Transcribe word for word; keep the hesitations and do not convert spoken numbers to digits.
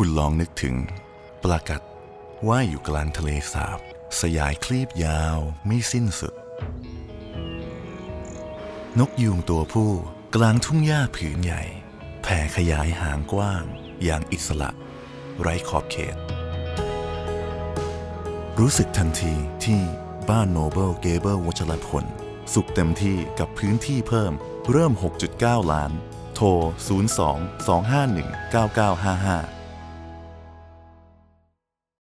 คุณลองนึกถึงปลากัดว่ายอยู่กลางทะเลสาบสยายคลีบยาวไม่สิ้นสุดนกยูงตัวผู้กลางทุ่งหญ้าผืนใหญ่แผ่ขยายหางกว้างอย่างอิสระไร้ขอบเขตรู้สึกทันทีที่บ้านโนเบิลเกเบิลวัชรพลสุขเต็มที่กับพื้นที่เพิ่มเริ่ม หกจุดเก้า ล้านโทร ศูนย์ สอง สอง ห้า หนึ่ง เก้า เก้า ห้า ห้า